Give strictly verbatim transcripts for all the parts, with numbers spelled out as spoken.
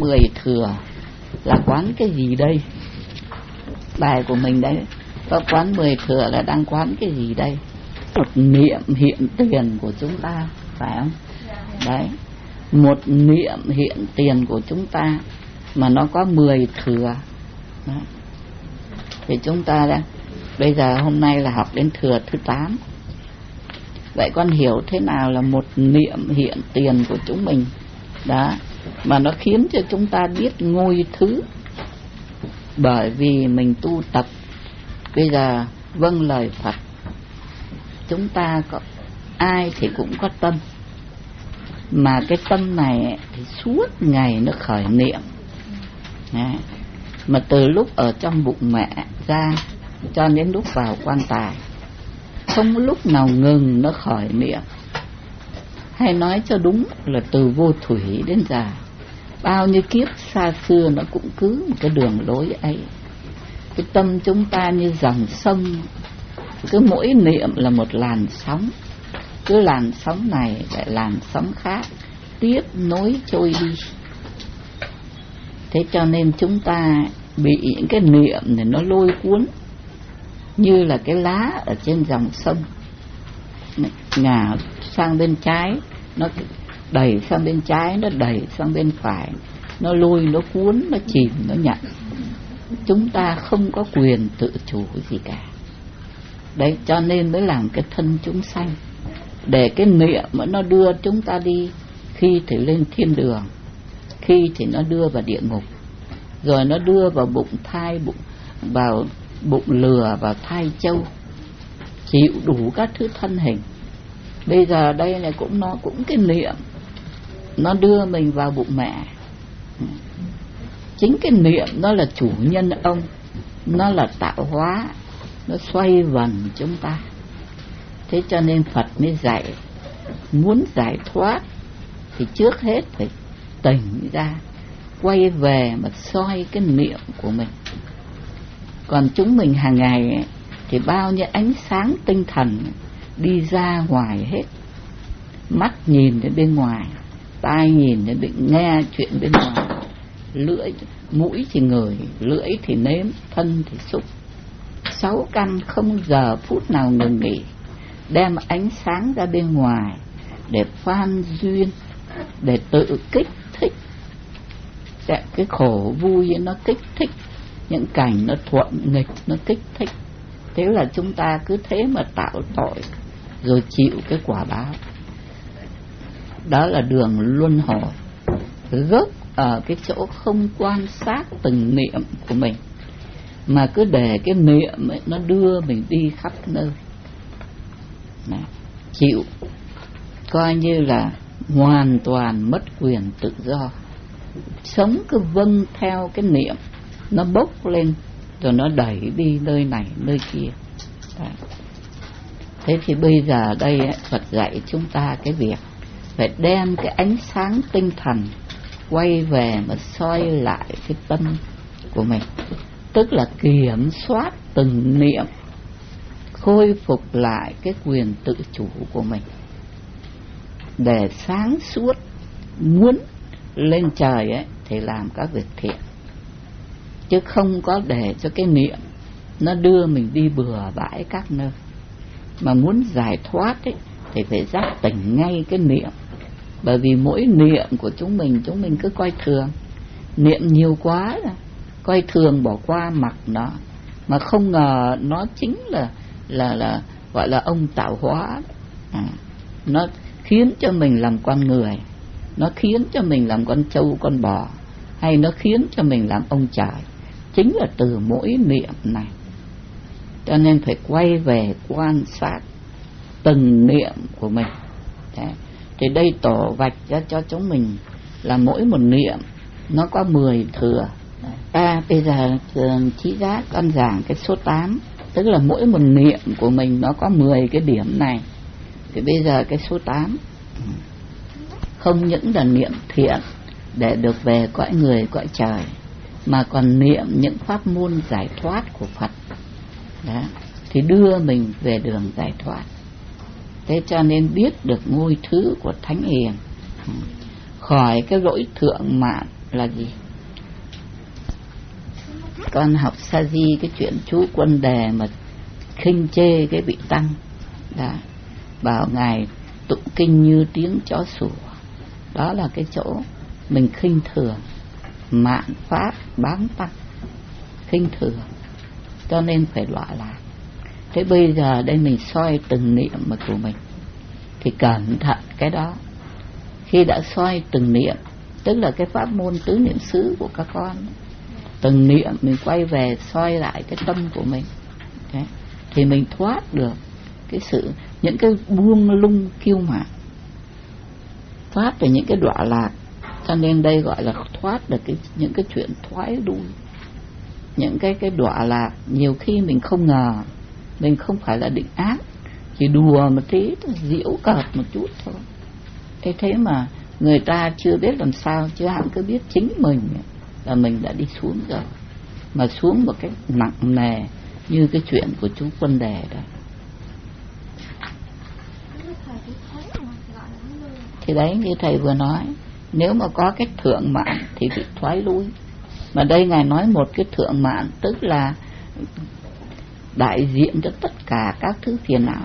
mười thừa là quán cái gì đây? Bài của mình đấy, có quán mười thừa là đang quán cái gì đây? Một niệm hiện tiền của chúng ta, phải không? Đấy, một niệm hiện tiền của chúng ta mà nó có mười thừa. Đấy. Thì chúng ta đã, bây giờ hôm nay là học đến thừa thứ tám. Vậy con hiểu thế nào là một niệm hiện tiền của chúng mình đó, mà nó khiến cho chúng ta biết ngôi thứ. Bởi vì mình tu tập, bây giờ vâng lời Phật, chúng ta có ai thì cũng có tâm, mà cái tâm này thì suốt ngày nó khởi niệm. Đấy. Mà từ lúc ở trong bụng mẹ ra cho đến lúc vào quan tài, không lúc nào ngừng nó khởi niệm. Hay nói cho đúng là từ vô thủy đến giờ, bao nhiêu kiếp xa xưa nó cũng cứ một cái đường lối ấy. Cái tâm chúng ta như dòng sông, cứ mỗi niệm là một làn sóng, cứ làn sóng này lại làn sóng khác tiếp nối trôi đi. Thế cho nên chúng ta bị những cái niệm này nó lôi cuốn, như là cái lá ở trên dòng sông, ngả sang bên trái nó đẩy sang bên trái, nó đẩy sang bên phải, nó lôi, nó cuốn, nó chìm, nó nhận. Chúng ta không có quyền tự chủ gì cả. Đấy, cho nên mới làm cái thân chúng sanh, để cái niệm mà nó đưa chúng ta đi, khi thì lên thiên đường, khi thì nó đưa vào địa ngục, rồi nó đưa vào bụng thai, bụng vào bụng lừa, vào thai châu, chịu đủ các thứ thân hình. Bây giờ đây là cũng nó cũng cái niệm nó đưa mình vào bụng mẹ. Chính cái niệm nó là chủ nhân ông, nó là tạo hóa, nó xoay vần chúng ta. Thế cho nên Phật mới dạy, muốn giải thoát thì trước hết phải tỉnh ra, quay về mà soi cái niệm của mình. Còn chúng mình hàng ngày ấy, thì bao nhiêu ánh sáng tinh thần đi ra ngoài hết. Mắt nhìn đến bên ngoài, tai nhìn đến bên, nghe chuyện bên ngoài, lưỡi, mũi thì ngửi, lưỡi thì nếm, thân thì xúc. Sáu căn không giờ phút nào ngừng nghỉ, đem ánh sáng ra bên ngoài để phan duyên, để tự kích thích. Cái khổ vui nó kích thích, những cảnh nó thuận nghịch nó kích thích. Thế là chúng ta cứ thế mà tạo tội, rồi chịu cái quả báo. Đó là đường luân hồi, gốc ở cái chỗ không quan sát từng niệm của mình, mà cứ để cái niệm ấy, nó đưa mình đi khắp nơi. Này, chịu coi như là hoàn toàn mất quyền tự do. Sống cứ vâng theo cái niệm, nó bốc lên rồi nó đẩy đi nơi này nơi kia. Đấy. Thế thì bây giờ đây ấy, Phật dạy chúng ta cái việc phải đem cái ánh sáng tinh thần quay về mà soi lại cái tâm của mình, tức là kiểm soát từng niệm, khôi phục lại cái quyền tự chủ của mình, để sáng suốt. Muốn lên trời ấy thì làm các việc thiện, chứ không có để cho cái niệm nó đưa mình đi bừa bãi các nơi. Mà muốn giải thoát ấy thì phải giác tỉnh ngay cái niệm. Bởi vì mỗi niệm của chúng mình, chúng mình cứ coi thường, niệm nhiều quá rồi, coi thường bỏ qua mặc nó, mà không ngờ nó chính là là là gọi là ông tạo hóa. À, nó khiến cho mình làm con người, nó khiến cho mình làm con trâu con bò, hay nó khiến cho mình làm ông trời, chính là từ mỗi niệm này. Cho nên phải quay về quan sát từng niệm của mình. Đấy. Thì đây tổ vạch ra cho chúng mình là mỗi một niệm nó có mười thừa. À, bây giờ Trí Giác con giảng cái số tám, tức là mỗi một niệm của mình nó có mười cái điểm này. Thì bây giờ cái số tám không những là niệm thiện để được về cõi người cõi trời, mà còn niệm những pháp môn giải thoát của Phật. Đó, thì đưa mình về đường giải thoát. Thế cho nên biết được ngôi thứ của Thánh Hiền, khỏi cái lỗi thượng mạng là gì? Con học sa di cái chuyện chú Quân Đề mà khinh chê cái vị tăng, đã bảo ngài tụng kinh như tiếng chó sủa. Đó là cái chỗ mình khinh thường, mạn pháp bám tăng, khinh thường, cho nên phải đọa lạc. Thế bây giờ đây mình soi từng niệm mà của mình thì cẩn thận cái đó. Khi đã soi từng niệm, tức là cái pháp môn tứ niệm xứ của các con, từng niệm mình quay về soi lại cái tâm của mình. Đấy. Thì mình thoát được cái sự, những cái buông lung kiêu mạn, thoát được những cái đọa lạc. Cho nên đây gọi là thoát được cái, những cái chuyện thoái lui, những cái cái đọa lạc. Nhiều khi mình không ngờ, mình không phải là định ác, chỉ đùa một tí, giễu cợt một chút thôi. Thế thế mà người ta chưa biết làm sao, chứ hãng cứ biết chính mình là mình đã đi xuống rồi, mà xuống một cái nặng nề như cái chuyện của chú Quân Đề đó. Thì đấy, như thầy vừa nói, nếu mà có cái thượng mạn thì bị thoái lui. Mà đây ngài nói một cái thượng mạn, tức là đại diện cho tất cả các thứ phiền não.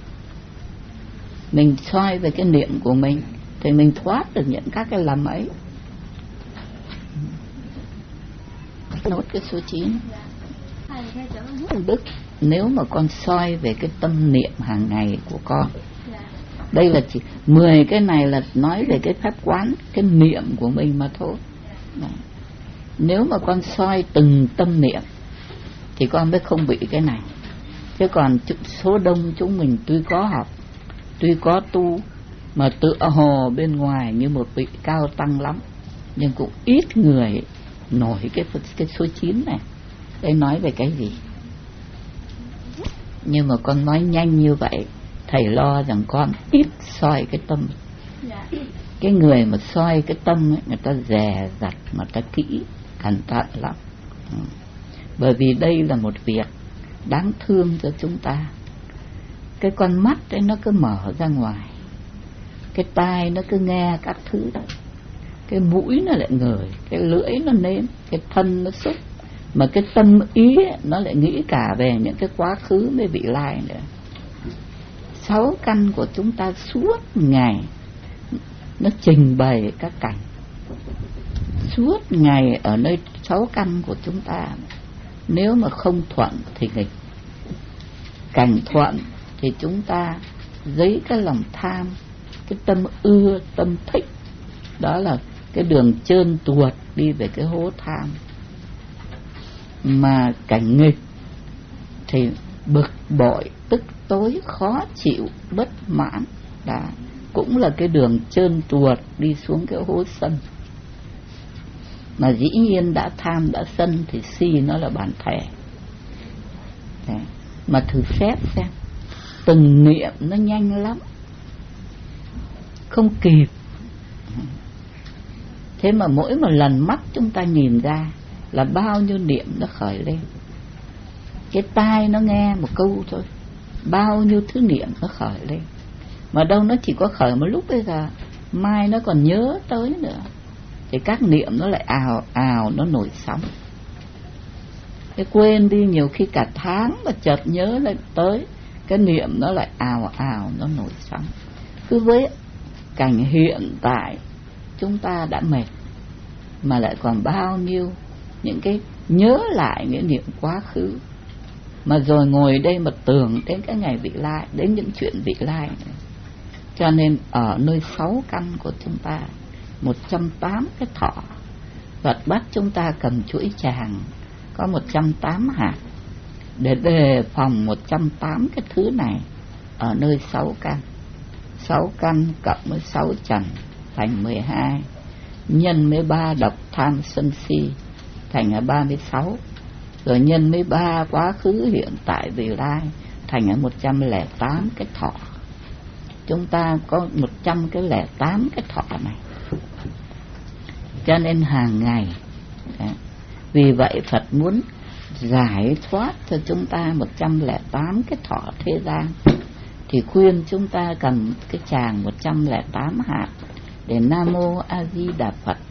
Mình soi về cái niệm của mình thì mình thoát được những các cái lầm ấy. Nốt cái số chín. Đức, nếu mà con soi về cái tâm niệm hàng ngày của con, đây là chỉ mười cái này là nói về cái pháp quán, cái niệm của mình mà thôi. Đấy. Nếu mà con soi từng tâm niệm thì con mới không bị cái này. Chứ còn số đông chúng mình tuy có học, tuy có tu, mà tựa hồ bên ngoài như một vị cao tăng lắm, nhưng cũng ít người nổi cái, cái số chín này. Đây nói về cái gì? Nhưng mà con nói nhanh như vậy, thầy lo rằng con ít soi cái tâm. Cái người mà soi cái tâm ấy, người ta dè dặt, người ta kỹ, cẩn thận lắm. Ừ. Bởi vì đây là một việc đáng thương cho chúng ta. Cái con mắt ấy nó cứ mở ra ngoài, cái tai nó cứ nghe các thứ đó, cái mũi nó lại ngửi, cái lưỡi nó nếm, cái thân nó xúc, mà cái tâm ý ấy, nó lại nghĩ cả về những cái quá khứ với vị lai nữa. Sáu căn của chúng ta suốt ngày nó trình bày các cảnh, suốt ngày ở nơi sáu căn của chúng ta. Nếu mà không thuận thì nghịch, cảnh thuận thì chúng ta dấy cái lòng tham, cái tâm ưa, tâm thích. Đó là cái đường trơn tuột đi về cái hố tham. Mà cảnh nghịch thì bực bội, tức tối, khó chịu, bất mãn. Đó cũng là cái đường trơn tuột đi xuống cái hố sân. Mà dĩ nhiên đã tham, đã sân thì si nó là bản thể. Đấy. Mà thử xét xem, từng niệm nó nhanh lắm, không kịp. Thế mà mỗi một lần mắt chúng ta nhìn ra là bao nhiêu niệm nó khởi lên. Cái tai nó nghe một câu thôi, bao nhiêu thứ niệm nó khởi lên. Mà đâu nó chỉ có khởi một lúc bây giờ, mai nó còn nhớ tới nữa, thì các niệm nó lại ào ào, nó nổi sóng. Cái quên đi nhiều khi cả tháng mà chợt nhớ lại tới, cái niệm nó lại ào ào, nó nổi sóng. Cứ với cảnh hiện tại chúng ta đã mệt, mà lại còn bao nhiêu những cái nhớ lại những niệm quá khứ. Mà rồi ngồi đây mà tưởng đến cái ngày vị lai, đến những chuyện vị lai này. Cho nên ở nơi sáu căn của chúng ta, một trăm tám cái thọ, Phật bắt chúng ta cầm chuỗi tràng có một trăm tám hạt để đề phòng một trăm tám cái thứ này ở nơi sáu căn. Sáu căn cộng với sáu trần thành mười hai, nhân với ba độc tham sân si thành là ba mươi sáu, rồi nhân với ba quá khứ hiện tại vị lai thành là một trăm lẻ tám cái thọ. Chúng ta có một trăm cái lẻ tám cái thọ này. Cho nên hàng ngày, vì vậy Phật muốn giải thoát cho chúng ta một trăm lẻ tám cái thọ thế gian, thì khuyên chúng ta cầm cái tràng một trăm lẻ tám hạt để Nam Mô A Di Đà Phật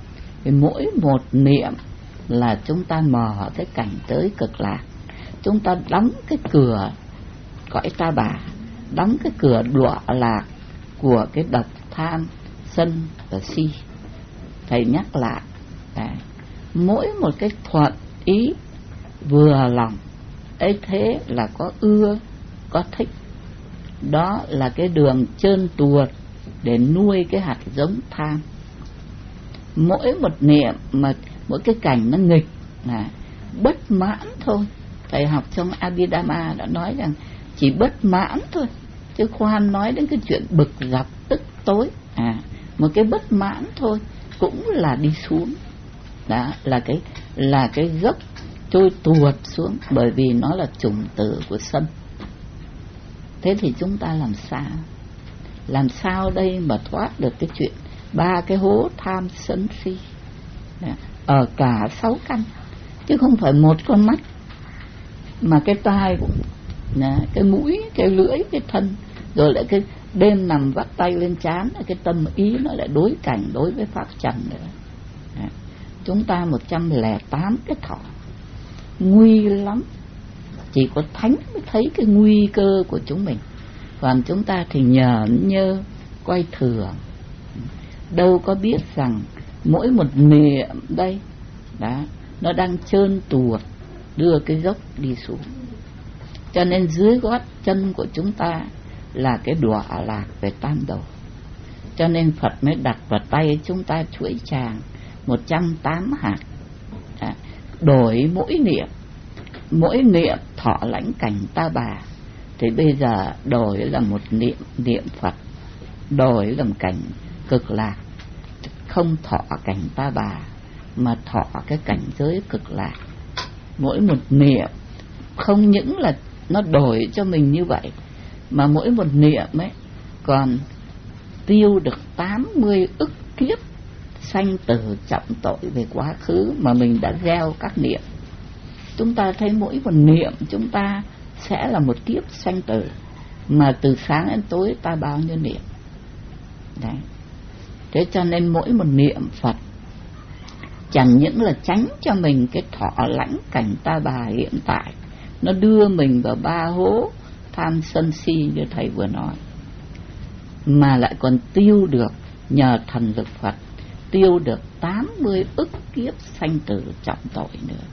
Thì mỗi một niệm là chúng ta mở cái cảnh giới cực lạc, chúng ta đóng cái cửa cõi ta bà, đóng cái cửa đọa lạc của cái độc tham sân và si. Thầy nhắc lại, đấy, mỗi một cái thuận ý vừa lòng ấy thế là có ưa có thích, đó là cái đường trơn tuột để nuôi cái hạt giống tham. Mỗi một niệm mà mỗi cái cảnh nó nghịch là bất mãn thôi. Thầy học trong Abhidhamma đã nói rằng chỉ bất mãn thôi, chứ khoan nói đến cái chuyện bực dọc tức tối. À, một cái bất mãn thôi cũng là đi xuống. Đó là cái là cái gốc trôi tuột xuống, bởi vì nó là chủng tử của sân. Thế thì chúng ta làm sao làm sao đây mà thoát được cái chuyện ba cái hố tham sân si ở cả sáu căn, chứ không phải một con mắt, mà cái tai cũng, cái mũi, cái lưỡi, cái thân, rồi lại cái đêm nằm vắt tay lên trán, cái tâm ý nó lại đối cảnh đối với pháp trần nữa. Chúng ta một trăm lẻ tám cái thọ, nguy lắm. Chỉ có thánh mới thấy cái nguy cơ của chúng mình, còn chúng ta thì nhởn nhơ quay thừa, đâu có biết rằng mỗi một niệm đây đó, nó đang trơn tuột đưa cái dốc đi xuống. Cho nên dưới gót chân của chúng ta là cái đọa lạc về tam đồ. Cho nên Phật mới đặt vào tay chúng ta chuỗi tràng một trăm tám hạt, à, đổi mỗi niệm, mỗi niệm thọ lãnh cảnh ta bà. Thì bây giờ đổi là một niệm niệm Phật, đổi làm cảnh cực lạc, không thọ cảnh ta bà mà thọ cái cảnh giới cực lạc. Mỗi một niệm không những là nó đổi cho mình như vậy, mà mỗi một niệm ấy còn tiêu được tám mươi ức kiếp sanh tử trọng tội về quá khứ mà mình đã gieo các niệm. Chúng ta thấy mỗi một niệm chúng ta sẽ là một kiếp sanh tử, mà từ sáng đến tối ta bao nhiêu niệm. Đấy. Thế cho nên mỗi một niệm Phật chẳng những là tránh cho mình cái thọ lãnh cảnh ta bà hiện tại, nó đưa mình vào ba hố tham sân si như thầy vừa nói, mà lại còn tiêu được nhờ thần lực Phật, tiêu được tám mươi ức kiếp sanh tử trọng tội nữa.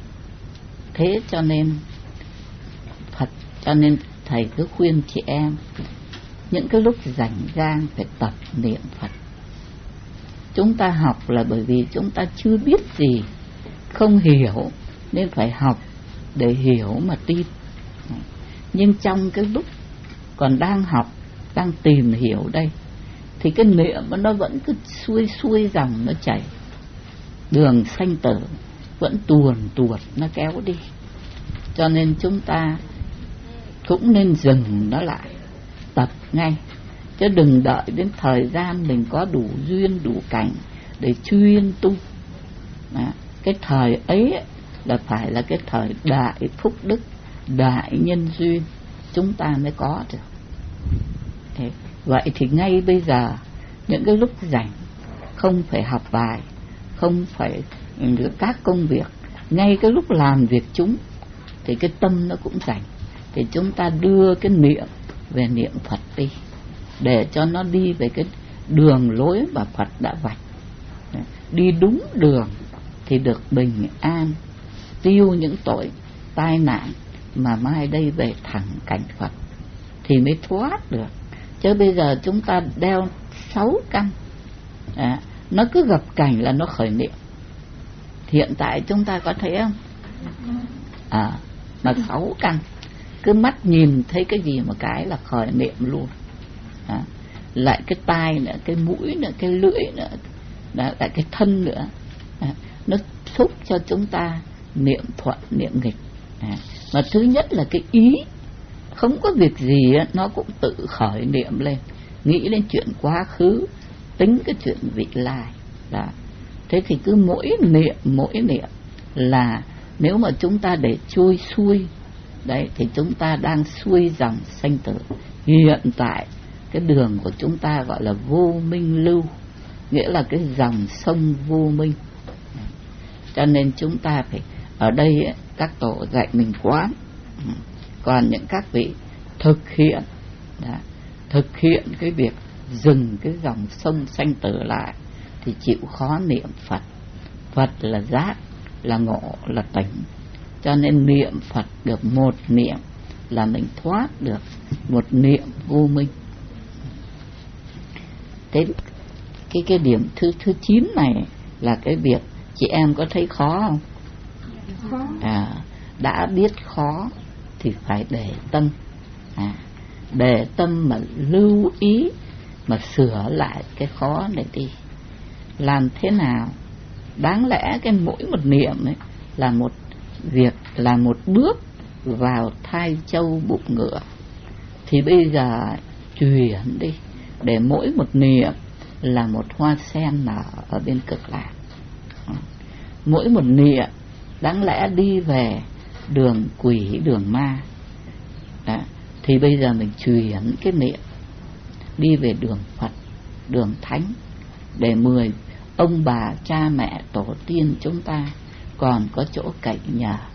Thế cho nên Phật, cho nên thầy cứ khuyên chị em những cái lúc rảnh rang phải tập niệm Phật. Chúng ta học là bởi vì chúng ta chưa biết gì, không hiểu, nên phải học để hiểu mà tin. Nhưng trong cái lúc còn đang học, đang tìm hiểu đây, thì cái niệm nó vẫn cứ xuôi xuôi dòng nó chảy, đường sanh tử vẫn tuồn tuột nó kéo đi. Cho nên chúng ta cũng nên dừng nó lại, tập ngay, chứ đừng đợi đến thời gian mình có đủ duyên đủ cảnh để chuyên tu. Đó. Cái thời ấy là phải là cái thời đại phúc đức, đại nhân duyên chúng ta mới có được. Thế, vậy thì ngay bây giờ những cái lúc rảnh, không phải học bài, không phải các công việc, ngay cái lúc làm việc chúng thì cái tâm nó cũng rảnh, thì chúng ta đưa cái niệm về niệm Phật đi, để cho nó đi về cái đường lối mà Phật đã vạch. Đi đúng đường thì được bình an, tiêu những tội tai nạn, mà mai đây về thẳng cảnh Phật thì mới thoát được. Chứ bây giờ chúng ta đeo sáu căn, à, nó cứ gặp cảnh là nó khởi niệm. Hiện tại chúng ta có thấy không? À, mà sáu căn, cứ mắt nhìn thấy cái gì một cái là khởi niệm luôn. À, lại cái tai nữa, cái mũi nữa, cái lưỡi nữa, đó, lại cái thân nữa. À, nó thúc cho chúng ta niệm thuận niệm nghịch. À, mà thứ nhất là cái ý, không có việc gì nó cũng tự khởi niệm lên, nghĩ đến chuyện quá khứ, tính cái chuyện vị lai. Đó. Thế thì cứ mỗi niệm mỗi niệm là nếu mà chúng ta để trôi xuôi đấy, thì chúng ta đang xuôi dòng sanh tử. Hiện tại cái đường của chúng ta gọi là vô minh lưu, nghĩa là cái dòng sông vô minh. Cho nên chúng ta phải ở đây ấy, các tổ dạy mình quán, còn những các vị thực hiện đã, thực hiện cái việc dừng cái dòng sông sanh tử lại thì chịu khó niệm Phật. Phật là giác, là ngộ, là tỉnh. Cho nên niệm Phật được một niệm là mình thoát được một niệm vô minh. Thế cái cái điểm thứ thứ chín này là cái việc chị em có thấy khó không? Khó. À, đã biết khó thì phải để tâm, à, để tâm mà lưu ý mà sửa lại cái khó này đi. Làm thế nào? Đáng lẽ cái mỗi một niệm ấy là một việc, là một bước vào thai châu bụng ngựa. Thì bây giờ chuyển đi, để mỗi một niệm là một hoa sen nở ở bên cực lạc. Mỗi một niệm đáng lẽ đi về đường quỷ, đường ma. Đó. Thì bây giờ mình chuyển cái niệm đi về đường Phật, đường Thánh, để mười ông bà cha mẹ tổ tiên chúng ta còn có chỗ cậy nhờ.